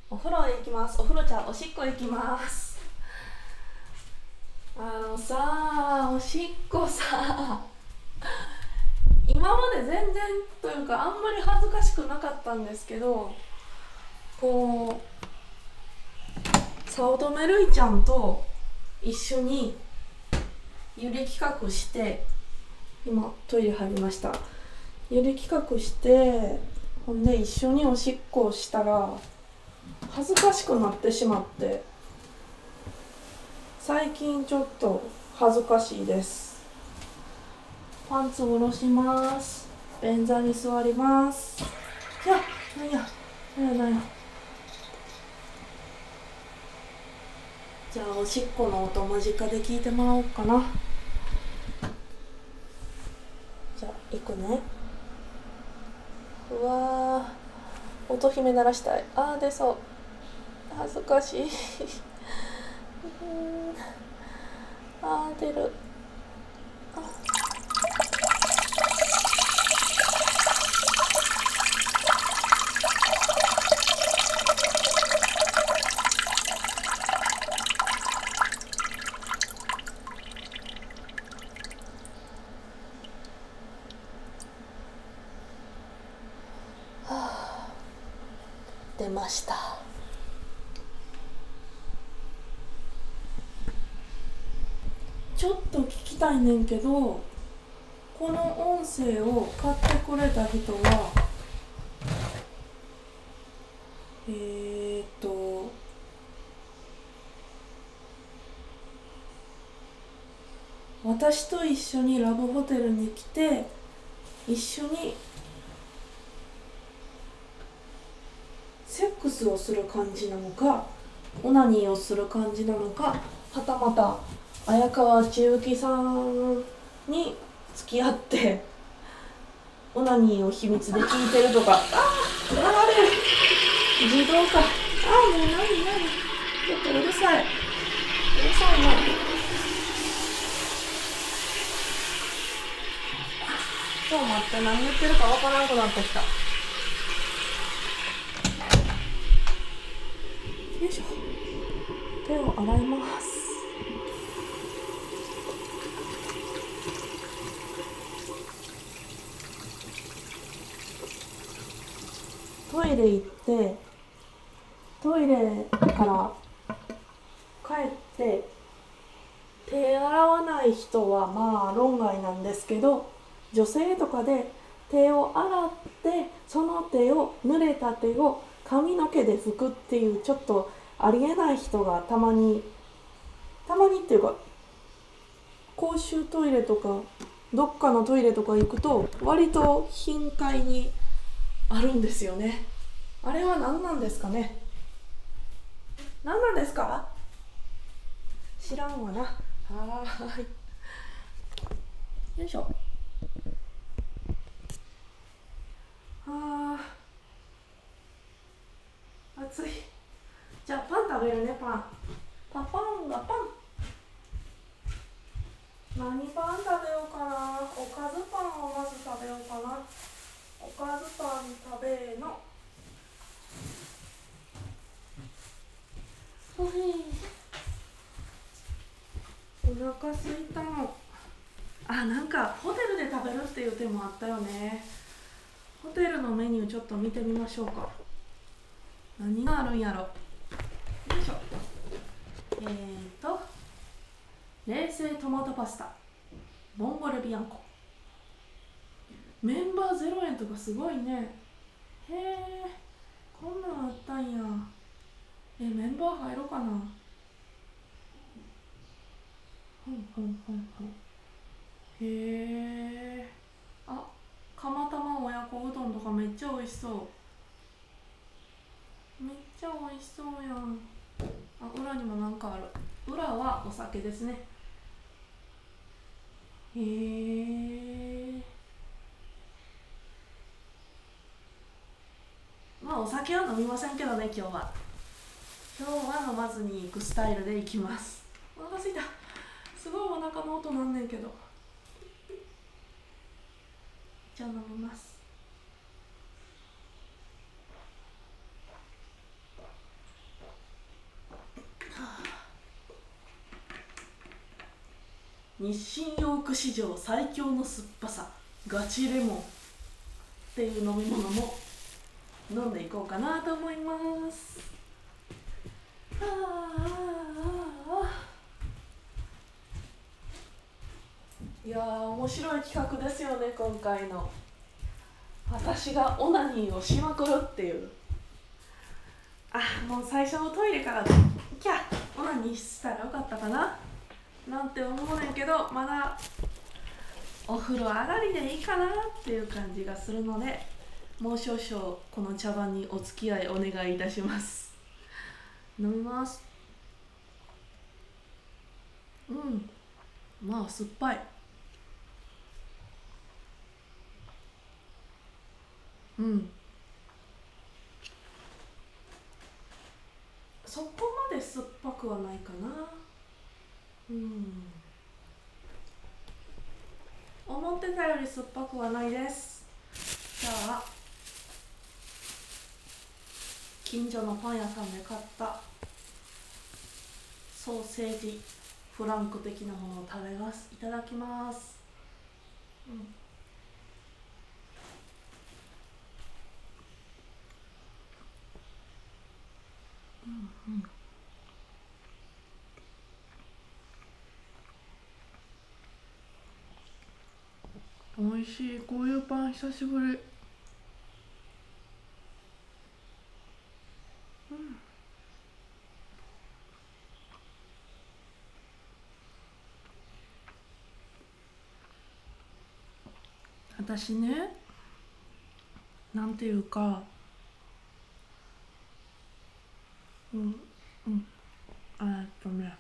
お風呂へ行きます。お風呂ちゃん、おしっこ行きます。おしっこさ、今まで全然というかあんまり恥ずかしくなかったんですけど、こう早乙女るいちゃんと一緒にゆり企画して、今トイレ入りました。ゆり企画して、ほんで一緒におしっこをしたら恥ずかしくなってしまって、最近ちょっと恥ずかしいです。パンツを下ろします。便座に座ります。じゃあ、なんや。じゃあおしっこの音間近で聞いてもらおうかな。じゃあ行くね。うわー、音姫鳴らしたい。出そう。恥ずかしい。出る。出ました。ちょっと聞きたいねんけど、この音声を買ってくれた人は私と一緒にラブホテルに来て一緒にセックスをする感じなのか、オナニーをする感じなのか、はたまた綾川千幸さんに付き合ってオナニーを秘密で聞いてるとか。自動か。もう何ちょっとうるさいな。ちょっと待って、何言ってるかわからなくなってきた。よいしょ。手を洗います。トイレ行って、トイレから帰って手洗わない人はまあ論外なんですけど、女性とかで手を洗ってその濡れた手を髪の毛で拭くっていうちょっとありえない人がたまにっていうか、公衆トイレとかどっかのトイレとか行くと割と頻回にあるんですよね。あれは何なんですかね。何なんですか。知らんわな。よいしょ。暑い。じゃあパン食べるね。パン何パン食べようかな。おかずパンをまず食べようかな。おかずパン食べの。お腹すいたの。なんかホテルで食べるっていう手もあったよね。ホテルのメニューちょっと見てみましょうか。何があるんやろ。よいしょ。冷製トマトパスタボンゴレビアンコ。メンバー0円とかすごいね。へえ、こんなんあったんや。メンバー入ろうかな。へえ。釜玉親子うどんとかめっちゃ美味しそう。めっちゃ美味しそうやん。裏にもなんかある。裏はお酒ですね。へえ。まあお酒は飲みませんけどね、今日は飲まずに行くスタイルで行きます。お腹すいた。すごいお腹の音なんねんけど。じゃあ飲みます。 日清ヨーク史上最強の酸っぱさガチレモンっていう飲み物も飲んでいこうかなと思います。いやー、面白い企画ですよね今回の。私がオナニーをしまくるっていう。もう最初のトイレからオナニーしたらよかったかななんて思うねんけど、まだお風呂上がりでいいかなっていう感じがするので、もう少々この茶番にお付き合いお願いいたします。飲みます。まあ酸っぱい。そこまで酸っぱくはないかな。思ってたより酸っぱくはないです。じゃあ近所のパン屋さんで買ったソーセージフランク的なものを食べます。いただきます。美味しい。こういうパン久しぶり。私ね、なんていうか、ね、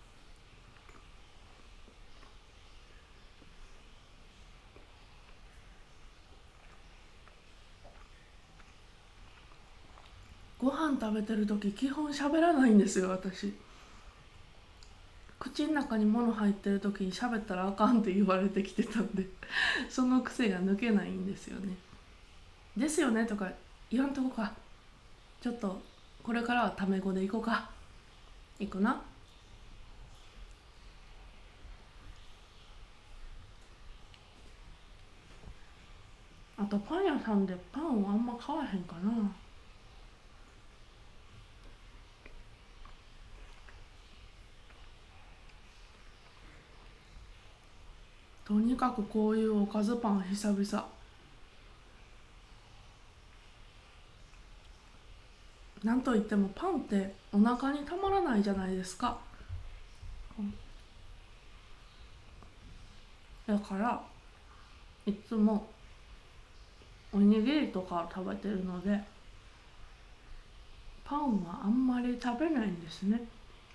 ご飯食べてる時基本喋らないんですよ私。口の中に物入ってる時に喋ったらあかんって言われてきてたんでその癖が抜けないんですよね。ですよねとか言わんとこか。ちょっとこれからはタメ語でいこうか。いくな。あとパン屋さんでパンをあんま買わへんかな。とにかくこういうおかずパン久々。なんといってもパンってお腹にたまらないじゃないですか。だからいつもおにぎりとか食べてるのでパンはあんまり食べないんですね。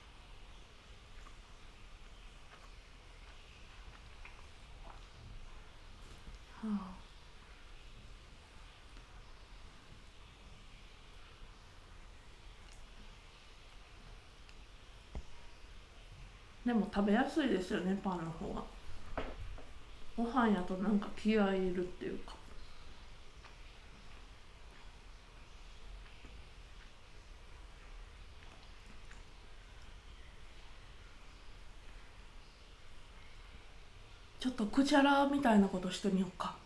でも食べやすいですよねパンの方が。ご飯やとなんか気合いいるっていうか。ちょっとくちゃらみたいなことしてみようか。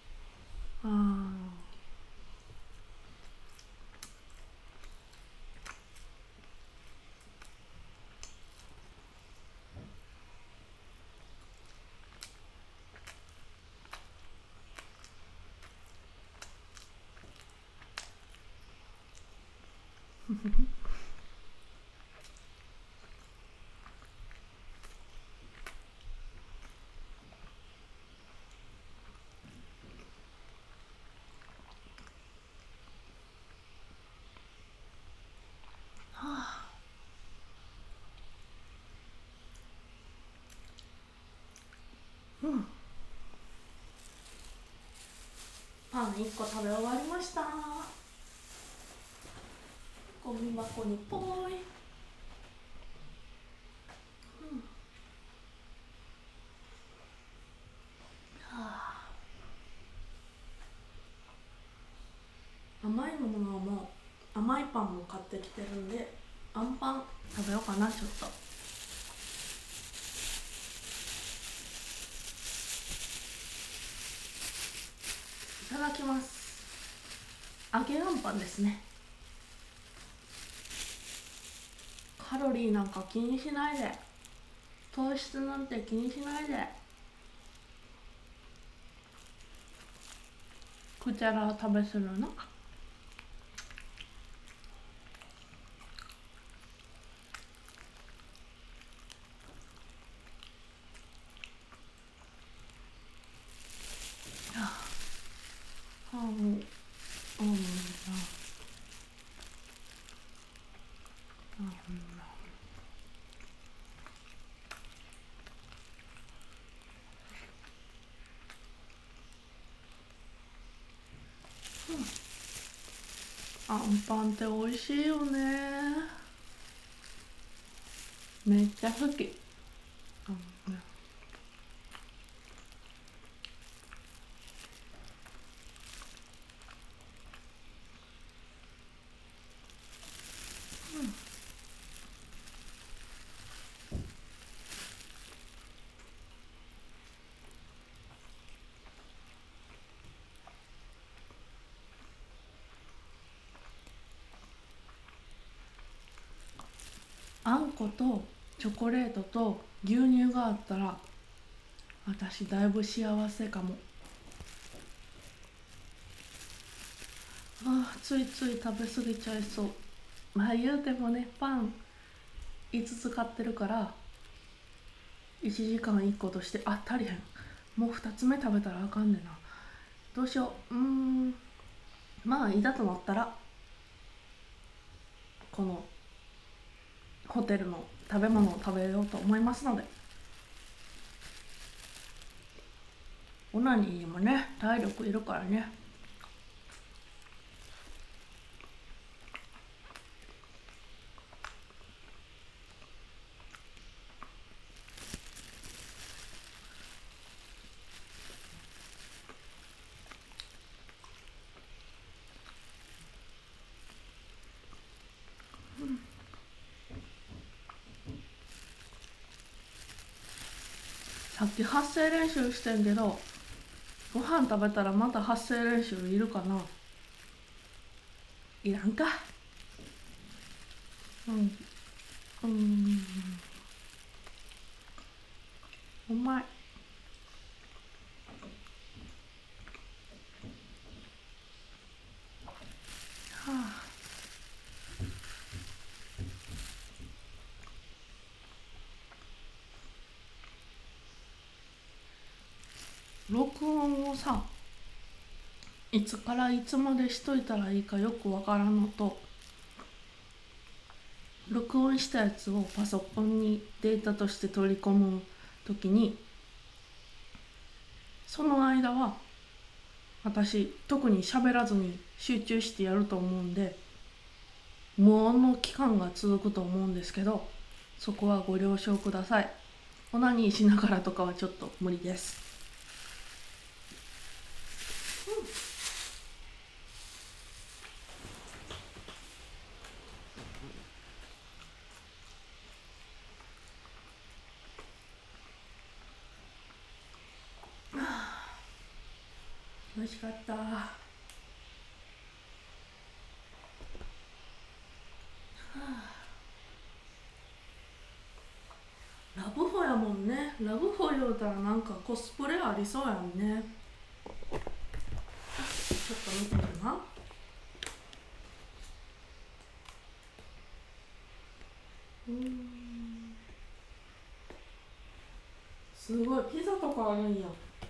パン1個食べ終わりました。ゴミ箱にポーイ。甘いものも甘いパンも買ってきてるんであんパン食べようかなちょっと。 ただきます。揚げあんパンですね。カロリーなんか気にしないで、糖質なんて気にしないで、くちゃら食べするの。あんパンって美味しいよね。めっちゃ好き。あんことチョコレートと牛乳があったら私だいぶ幸せかも。ついつい食べ過ぎちゃいそう。まあ言うてもね、パン5つ買ってるから1時間1個として足りへん。もう2つ目食べたらあかんねんな。どうしよう。まあいざとなったらこのホテルの食べ物を食べようと思いますので。オナニーにもね体力いるからね。さっき発声練習してんけど、ご飯食べたらまた発声練習いるかな。いらんか。うまい。録音をさ、いつからいつまでしといたらいいかよくわからんのと、録音したやつをパソコンにデータとして取り込むときに、その間は私特に喋らずに集中してやると思うんで、無音の期間が続くと思うんですけど、そこはご了承ください。オナニーしながらとかはちょっと無理です。美味しかった。ラブホやもんね。ラブホ言うたらなんかコスプレありそうやんね。ちょっと見てるな。すごい、ピザとかあるんや。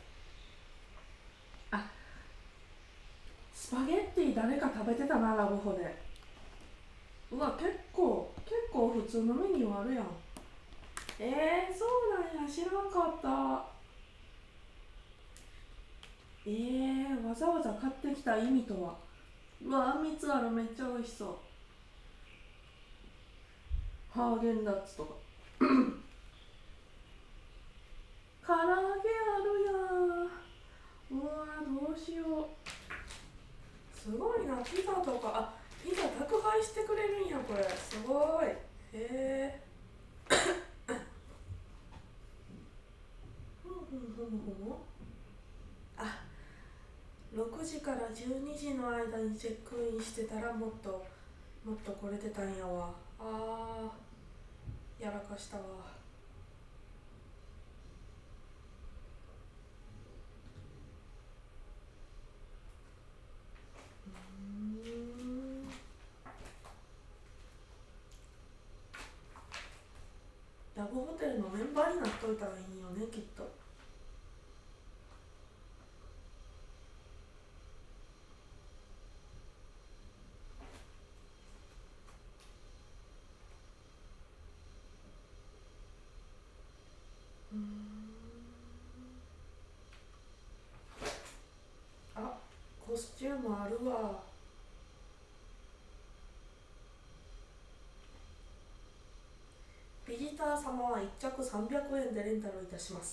スパゲッティ誰か食べてたな、ラブホで。うわ、結構普通のメニューあるやん。そうなんや、知らんかった。わざわざ買ってきた意味とは。うわ、あんみつある、めっちゃ美味しそう。ハーゲンダッツとか。唐揚げあるやん。うわ、どうしよう。すごいな、ピザとか。ピザ宅配してくれるんや、これ。すごい。6 時から12時の間にチェックインしてたらもっと来れてたんやわ。やらかしたわ。ラブホテルのメンバーになっといたらいいよね、きっと。あ、コスチュームあるわ。ビジター様は1着300円でレンタルいたします。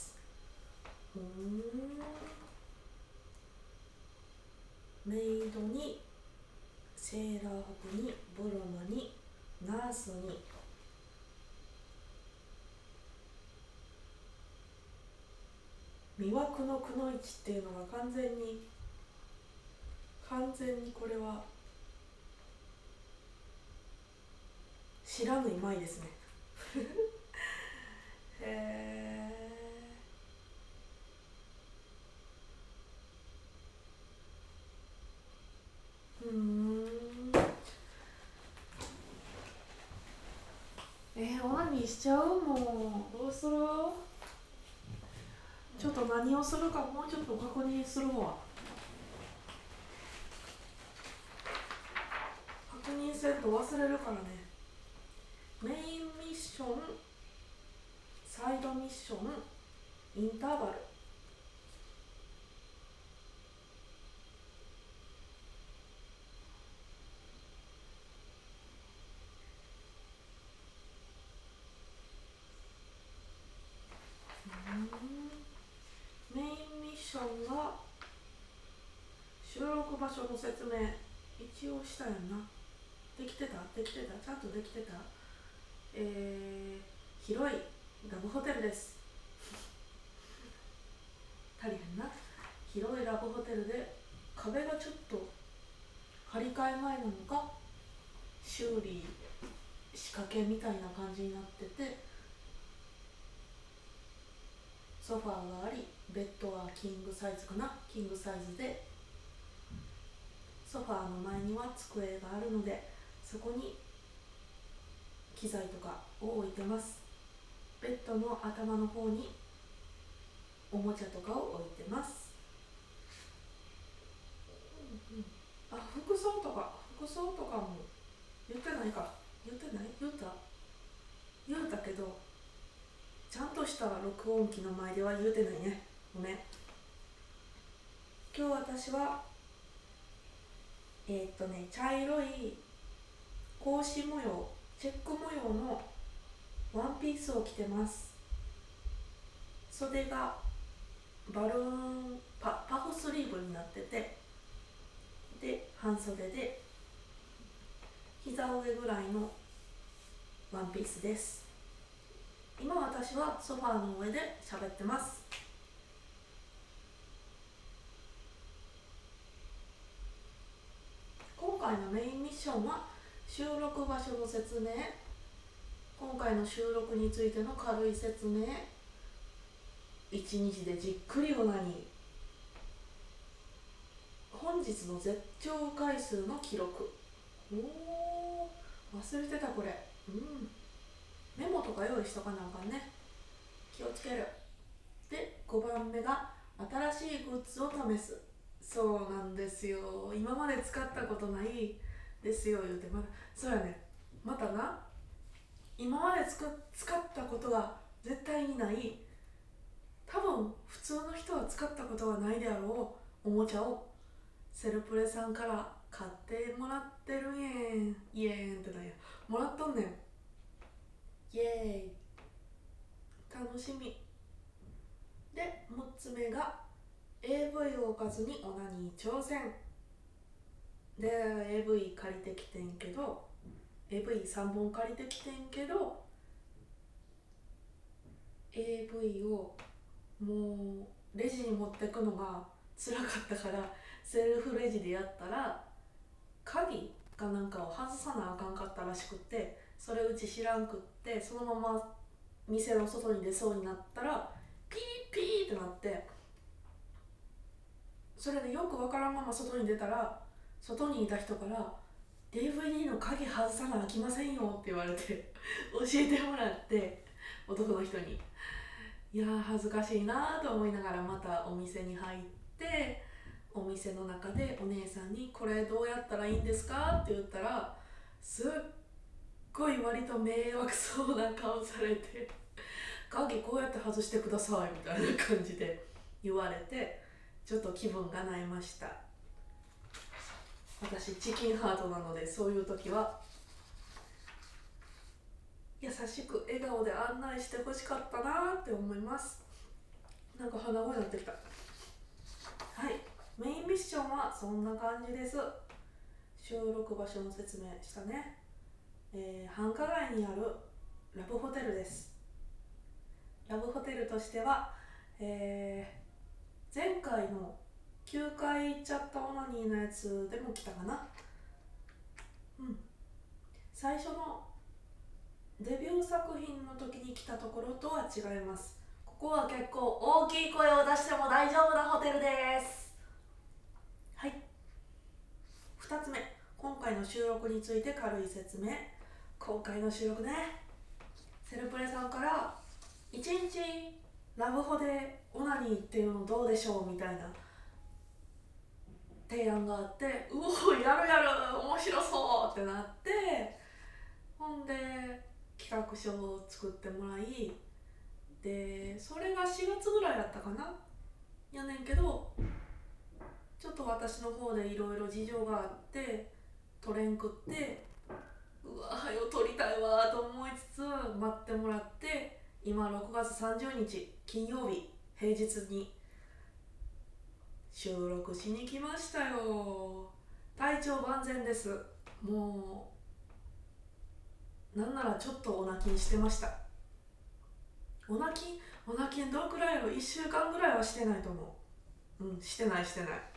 メイドにセーラー服にブロマにナースに魅惑のくのいちっていうのが完全にこれは知らぬいまいですね。へえ。オナニーしちゃう？もうどうする？ちょっと何をするかもうちょっと確認するわ。確認せんと忘れるからね。メインミッション、サイドミッション、インターバル。メインミッションが収録場所の説明一応したやんな。できてたちゃんとできてた。広いラブホテルです。足りへんな。広いラブホテルで壁がちょっと張り替え前なのか修理仕掛けみたいな感じになってて、ソファーがあり、ベッドはキングサイズかな、キングサイズで、ソファーの前には机があるのでそこに機材とかを置いてます。ベッドの頭の方におもちゃとかを置いてます。服装とかも言ってないか。言うたけどちゃんとした録音機の前では言うてないね。ごめん。今日私は茶色い格子模様、チェック模様のワンピースを着てます。袖がバルーンパフスリーブになってて、で半袖で膝上ぐらいのワンピースです。今私はソファーの上で喋ってます。今回のメインミッションは収録場所の説明、今回の収録についての軽い説明、1日でじっくりオナニー、本日の絶頂回数の記録。忘れてたこれ。メモとか用意しとかなあかんね。気をつける。で5番目が新しいグッズを試す。そうなんですよ。今まで使ったことないですよ言うて、そうやね。またな、今まで使ったことが絶対にない、多分普通の人は使ったことがないであろうおもちゃをセルプレさんから買ってもらってるんえん。イエーンってなんや、もらっとんねん。イエーイ、楽しみ。で6つ目が AV を置かずにオナニー挑戦で、 AV 借りてきてんけど AV3 本借りてきてんけど AV をもうレジに持ってくのが辛かったからセルフレジでやったら鍵かなんかを外さなあかんかったらしくって、それうち知らんくって、そのまま店の外に出そうになったらピーピーってなって、それでよくわからんまま外に出たら、外にいた人からDVD の鍵外さなあきませんよって言われて教えてもらって、男の人に。いやー恥ずかしいなと思いながらまたお店に入って、お店の中でお姉さんにこれどうやったらいいんですかって言ったら、すっごい割と迷惑そうな顔されて、鍵こうやって外してくださいみたいな感じで言われて、ちょっと気分が萎えました。私チキンハートなので、そういう時は優しく笑顔で案内してほしかったなって思います。なんか鼻声になってきた。はい、メインミッションはそんな感じです。収録場所の説明したね。繁華街にあるラブホテルです。ラブホテルとしては、前回の9回行っちゃったオナニーのやつでも来たかな。最初のデビュー作品の時に来たところとは違います。ここは結構大きい声を出しても大丈夫なホテルです。はい、2つ目、今回の収録について軽い説明。今回の収録ね、セルプレさんから1日ラブホでオナニーっていうのどうでしょうみたいな提案があって、うおやるやる面白そうってなって、ほんで企画書を作ってもらい、でそれが4月ぐらいだったかなやねんけど、ちょっと私の方でいろいろ事情があって取れんくって、うわはよ取りたいわと思いつつ待ってもらって、今6月30日金曜日平日に収録しに来ましたよ。体調万全です。もうなんならちょっとお泣きしてました。お泣きどのくらいやろ、1週間ぐらいはしてないと思う。してないはい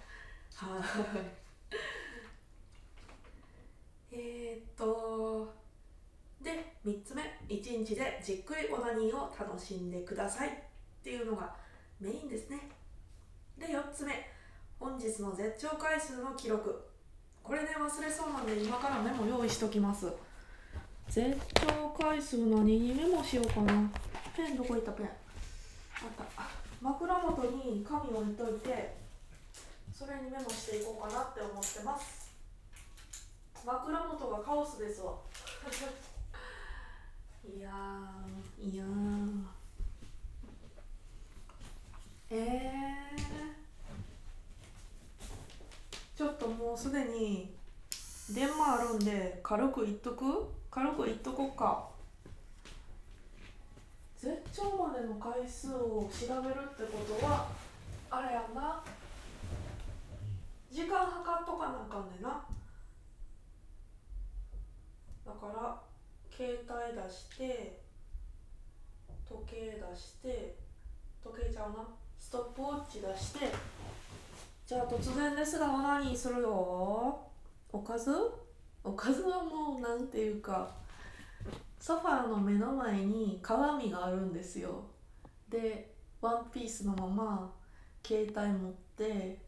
で3つ目、1日でじっくりオナニーを楽しんでくださいっていうのがメインですね。で4つ目、本日の絶頂回数の記録。これね忘れそうなんで今からメモ用意しときます。絶頂回数何にメモしようかな。ペンどこ行った？ペンあった。枕元に紙を置いといて、それにメモしていこうかなって思ってます。枕元がカオスですわいやちょっともうすでに電話あるんで軽く言っとこうか。絶頂までの回数を調べるってことはあれやんな、時間計っとかなあかんねんな。だから携帯出して時計出して、時計ちゃうな、ストップウォッチ出して、じゃあ突然ですがオナニーするよ。おかずはもうなんていうか、ソファーの目の前に鏡があるんですよ。でワンピースのまま携帯持って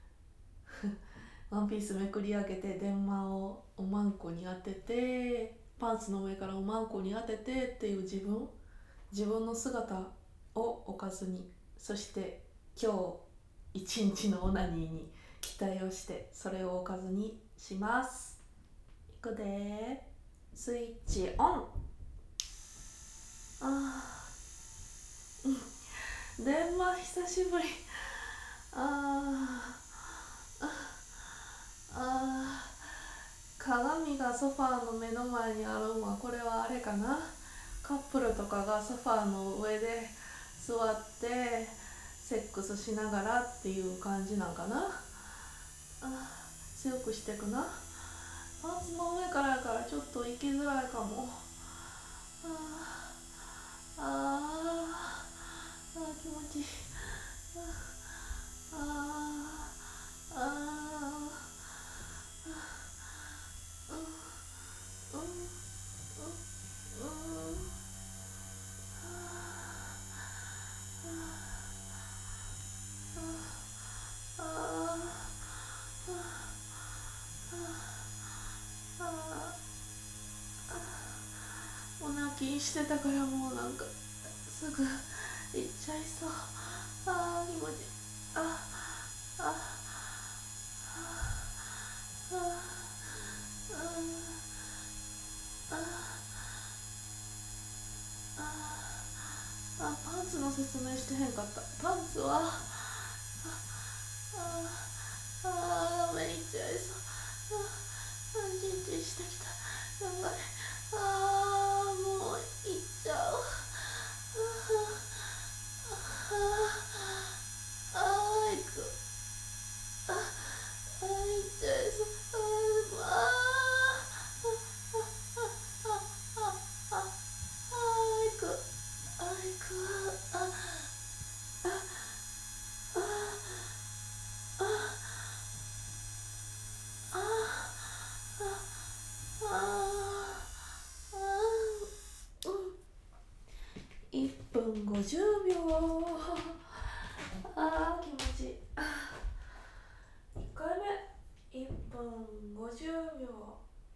ワンピースめくり上げて電話をおまんこに当てて、パンツの上からおまんこに当ててっていう自分の姿をおかずに、そして今日一日のオナニーに期待をして、それをおかずにします。いくで、スイッチオン。電話久しぶり。鏡がソファーの目の前にあるんは、これはあれかな、カップルとかがソファーの上で座ってセックスしながらっていう感じなんかな。強くしてくな。パンツの上からやからちょっと行きづらいかも。気持ちいい。 泣きしてたからもうなんかすぐ行っちゃいそう。あー気持ちいい。あああパンツの説明してへんかった。パンツはめっちゃいそう。チンチンしてきた。やばい。もういっちゃう。いく。いっちゃいそう。いく。いく。1分50秒。気持ちいい。1回目1分50秒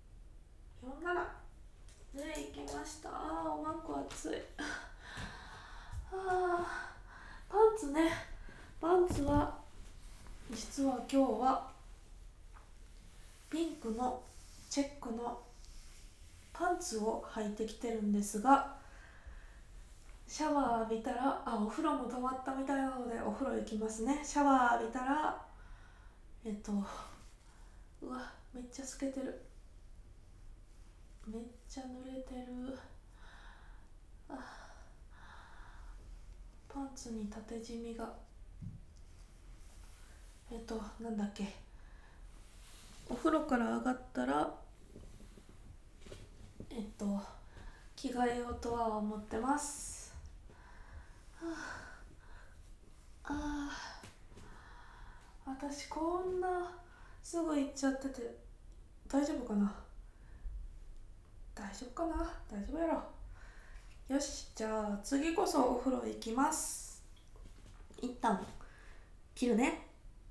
47で行きました。おまんこ熱い。パンツね。パンツは実は今日はピンクのチェックのパンツを履いてきてるんですが、シャワー浴びたらお風呂も止まったみたいなのでお風呂行きますね。シャワー浴びたらうわめっちゃ透けてる。めっちゃ濡れてる。パンツに縦じみがなんだっけ、お風呂から上がったら着替えようとは思ってます。私こんなすぐ行っちゃってて大丈夫かな。大丈夫やろ。よし、じゃあ次こそお風呂行きます。一旦切るね。